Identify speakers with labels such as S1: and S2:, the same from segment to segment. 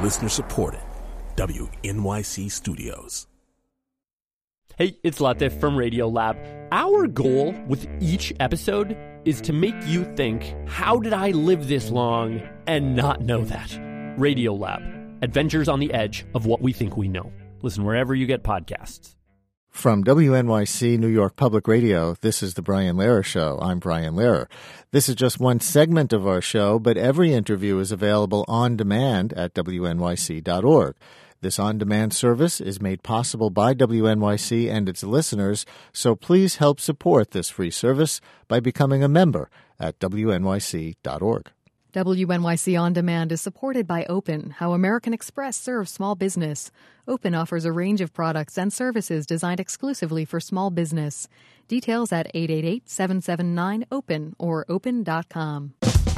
S1: Listener supported. WNYC Studios.
S2: Hey, it's Latif from Radiolab. Our goal with each episode is to make you think, how did I live this long and not know that? Radiolab, adventures on the edge of what we think we know. Listen wherever you get podcasts.
S3: From WNYC New York Public Radio, this is The Brian Lehrer Show. I'm Brian Lehrer. This is just one segment of our show, but every interview is available on demand at WNYC.org. This on-demand service is made possible by WNYC and its listeners, so please help support this free service by becoming a member at WNYC.org.
S4: WNYC On Demand is supported by Open, how American Express serves small business. Open offers a range of products and services designed exclusively for small business. Details at 888-779-OPEN or open.com.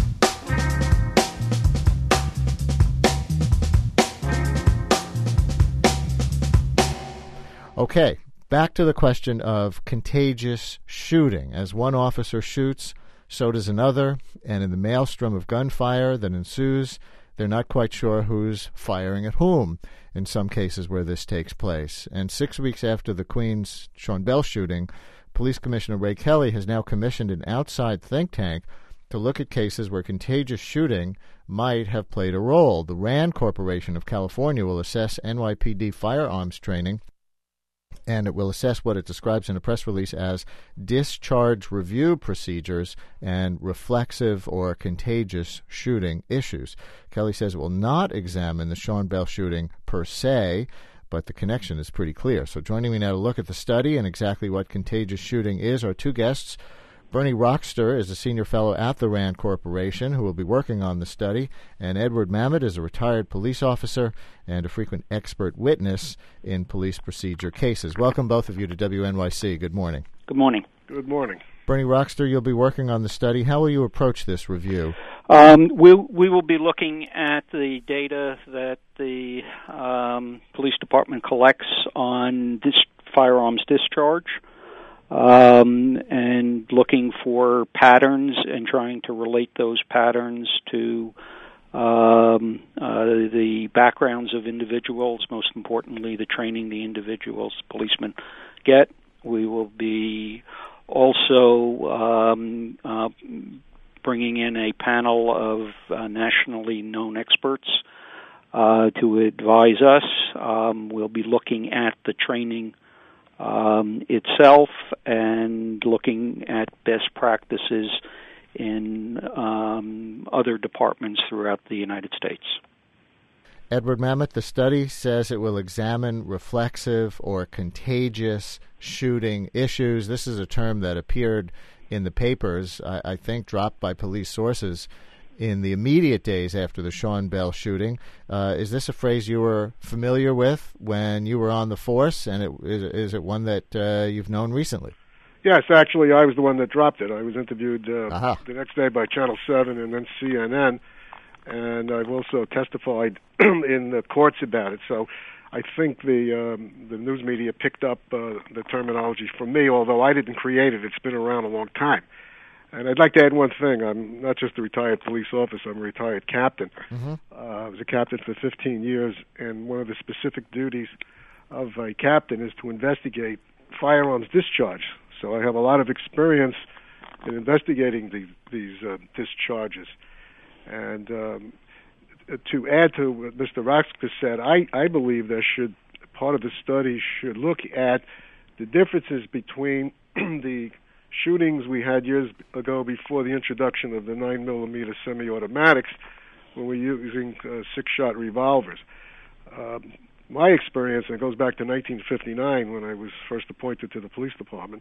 S3: Okay, back to the question of contagious shooting. As one officer shoots, so does another, and in the maelstrom of gunfire that ensues, they're not quite sure who's firing at whom in some cases where this takes place. And 6 weeks after the Queens Sean Bell shooting, Police Commissioner Ray Kelly has now commissioned an outside think tank to look at cases where contagious shooting might have played a role. The RAND Corporation of California will assess NYPD firearms training, and it will assess what it describes in a press release as discharge review procedures and reflexive or contagious shooting issues. Kelly says it will not examine the Sean Bell shooting per se, but the connection is pretty clear. So joining me now to look at the study and exactly what contagious shooting is are two guests. Bernie Rockster is a senior fellow at the RAND Corporation who will be working on the study, and Edward Mamet is a retired police officer and a frequent expert witness in police procedure cases. Welcome, both of you, to WNYC. Good morning.
S5: Good morning.
S6: Good morning.
S3: Bernie Rockster, you'll be working on the study. How will you approach this review?
S5: We will be looking at the data that the police department collects on firearms discharge, and looking for patterns and trying to relate those patterns to the backgrounds of individuals, most importantly the training the individuals, policemen, get. We will be also bringing in a panel of nationally known experts to advise us. We'll be looking at the training itself and looking at best practices in other departments throughout the United States.
S3: Edward Mamet, the study says it will examine reflexive or contagious shooting issues. This is a term that appeared in the papers, I think dropped by police sources in the immediate days after the Sean Bell shooting. Is this a phrase you were familiar with when you were on the force, and is it one that you've known recently?
S6: Yes, actually, I was the one that dropped it. I was interviewed the next day by Channel 7 and then CNN, and I've also testified in the courts about it. So I think the news media picked up the terminology from me, although I didn't create it. It's been around a long time. And I'd like to add one thing. I'm not just a retired police officer. I'm a retired captain. Mm-hmm. I was a captain for 15 years, and one of the specific duties of a captain is to investigate firearms discharge. So I have a lot of experience in investigating these discharges. And to add to what Mr. Roxker said, I believe part of the study should look at the differences between the shootings we had years ago before the introduction of the 9mm semi-automatics, when we're using six-shot revolvers. My experience, and it goes back to 1959 when I was first appointed to the police department,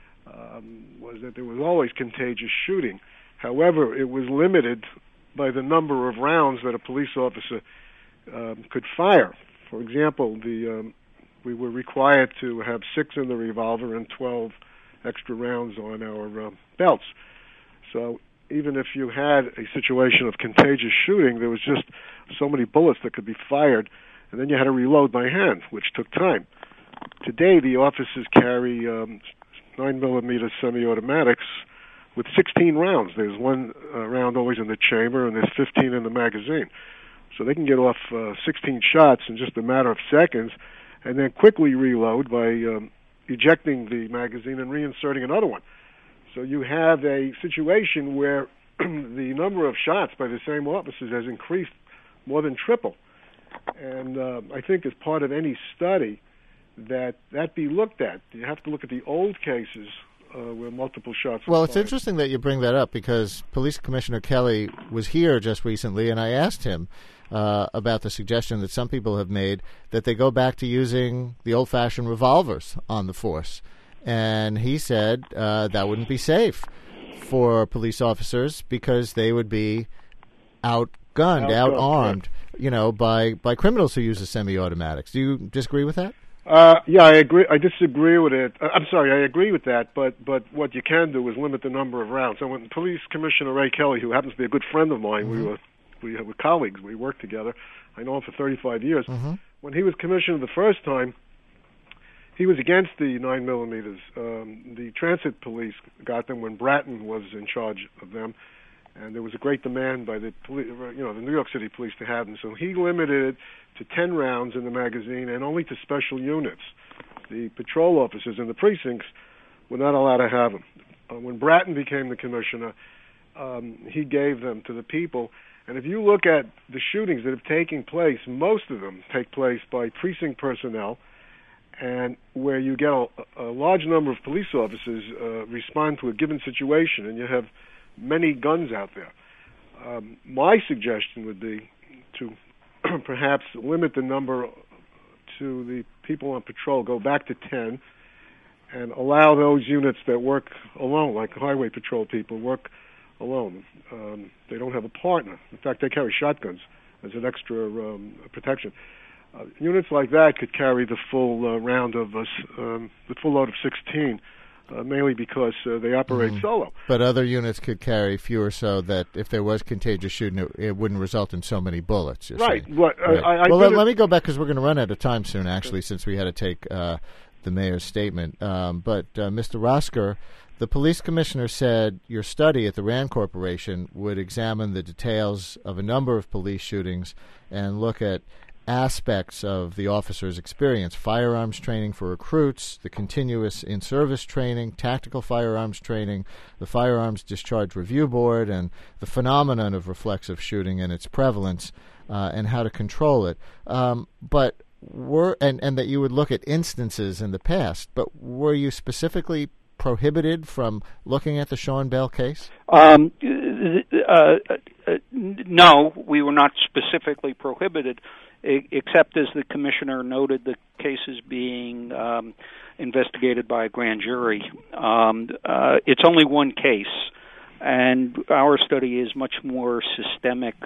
S6: was that there was always contagious shooting. However, it was limited by the number of rounds that a police officer could fire. For example, we were required to have 6 in the revolver and 12 extra rounds on our belts. So even if you had a situation of contagious shooting, there was just so many bullets that could be fired, and then you had to reload by hand, which took time. Today, the officers carry 9mm semi-automatics with 16 rounds. There's one round always in the chamber, and there's 15 in the magazine. So they can get off 16 shots in just a matter of seconds and then quickly reload by ejecting the magazine and reinserting another one. So you have a situation where the number of shots by the same officers has increased more than triple. And I think as part of any study that be looked at. You have to look at the old cases where multiple shots were
S3: Well, it's
S6: fired.
S3: interesting that you bring that up because Police Commissioner Kelly was here just recently, and I asked him about the suggestion that some people have made that they go back to using the old-fashioned revolvers on the force. And he said that wouldn't be safe for police officers because they would be outgunned, out-armed, by criminals who use the semi-automatics. Do you disagree with that?
S6: Yeah, I agree. I disagree with it. I'm sorry, I agree with that, but what you can do is limit the number of rounds. So when Police Commissioner Ray Kelly, who happens to be a good friend of mine, we were colleagues, we worked together. I know him for 35 years. When he was commissioner the first time, he was against the 9mm. The transit police got them when Bratton was in charge of them, and there was a great demand by the New York City police to have them. So he limited it to 10 rounds in the magazine and only to special units. The patrol officers in the precincts were not allowed to have them. When Bratton became the commissioner, he gave them to the people. And if you look at the shootings that have taken place, most of them take place by precinct personnel, and where you get a large number of police officers respond to a given situation, and you have many guns out there. My suggestion would be to perhaps limit the number to the people on patrol, go back to 10, and allow those units that work alone, like highway patrol people, work alone. They don't have a partner. In fact, they carry shotguns as an extra protection. Units like that could carry the full round of the full load of 16, mainly because they operate solo.
S3: But other units could carry fewer, so that if there was contagious shooting, it wouldn't result in so many bullets.
S6: Right.
S3: Right. Let me go back because we're going to run out of time soon, actually, since we had to take the mayor's statement. But Mr. Rosker, the police commissioner said your study at the RAND Corporation would examine the details of a number of police shootings and look at aspects of the officer's experience: firearms training for recruits, the continuous in-service training, tactical firearms training, the Firearms Discharge Review Board, and the phenomenon of reflexive shooting and its prevalence, and how to control it. But that you would look at instances in the past. But were you specifically prohibited from looking at the Sean Bell case?
S5: No, we were not specifically prohibited, except as the commissioner noted, the case is being investigated by a grand jury. It's only one case, and our study is much more systemic.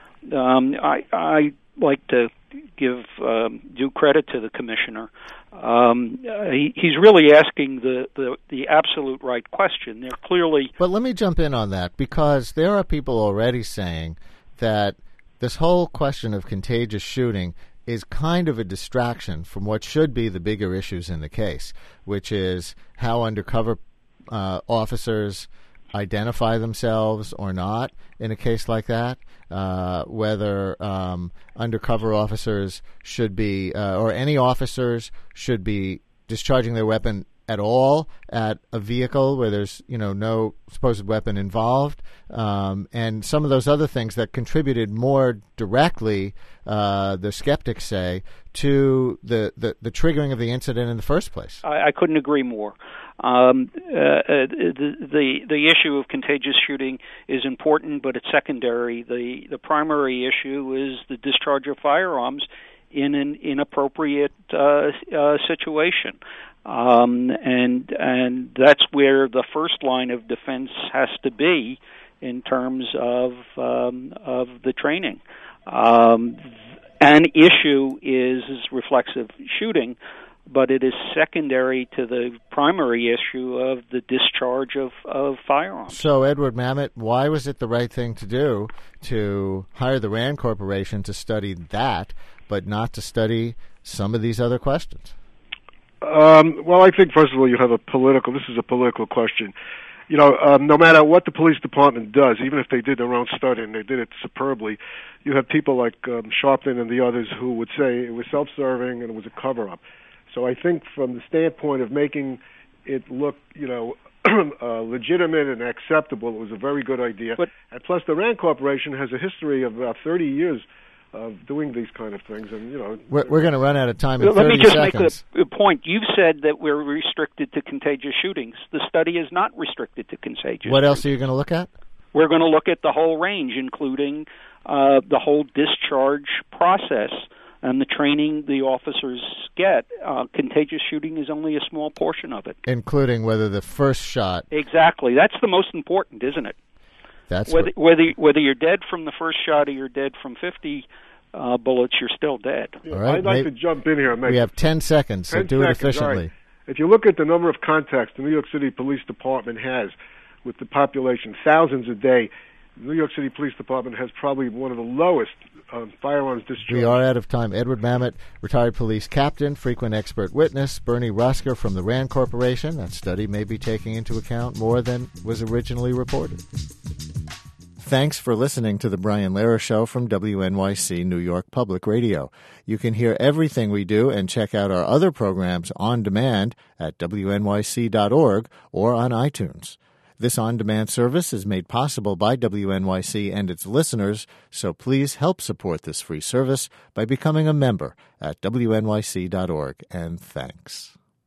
S5: I like to give due credit to the commissioner. He's really asking the absolute right question. They're clearly...
S3: But let me jump in on that, because there are people already saying that this whole question of contagious shooting is kind of a distraction from what should be the bigger issues in the case, which is how undercover officers identify themselves or not in a case like that, whether undercover officers should be, or any officers should be discharging their weapon at all at a vehicle where there's no supposed weapon involved, and some of those other things that contributed more directly, the skeptics say, to the triggering of the incident in the first place.
S5: I couldn't agree more. The issue of contagious shooting is important, but it's secondary. The primary issue is the discharge of firearms in an inappropriate situation. And that's where the first line of defense has to be in terms of the training. An issue is reflexive shooting, but it is secondary to the primary issue of the discharge of firearms.
S3: So, Edward Mamet, why was it the right thing to do to hire the RAND Corporation to study that, but not to study some of these other questions?
S6: Well, I think, first of all, this is a political question. no matter what the police department does, even if they did their own study and they did it superbly, you have people like Sharpton and the others who would say it was self-serving and it was a cover-up. So I think from the standpoint of making it look, legitimate and acceptable, it was a very good idea. And plus, the Rand Corporation has a history of about 30 years of doing these kind of things, and
S3: we're going to run out of time in 30
S5: seconds. Let me just
S3: seconds.
S5: make a point. You've said that we're restricted to contagious shootings. The study is not restricted to contagious.
S3: What else are you going to look at?
S5: We're going to look at the whole range, including the whole discharge process and the training the officers get. Contagious shooting is only a small portion of it,
S3: including whether the first shot.
S5: Exactly, that's the most important, isn't it?
S3: That's
S5: whether you're dead from the first shot or you're dead from 50 bullets, you're still dead.
S3: All right,
S6: I'd like to jump in here and make.
S3: We have 10 seconds, so do it efficiently.
S6: Right. If you look at the number of contacts the New York City Police Department has with the population, thousands a day, the New York City Police Department has probably one of the lowest firearms discharge.
S3: We are out of time. Edward Mamet, retired police captain, frequent expert witness. Bernie Rosker from the Rand Corporation. That study may be taking into account more than was originally reported. Thanks for listening to The Brian Lehrer Show from WNYC New York Public Radio. You can hear everything we do and check out our other programs on demand at wnyc.org or on iTunes. This on-demand service is made possible by WNYC and its listeners, so please help support this free service by becoming a member at wnyc.org, and thanks.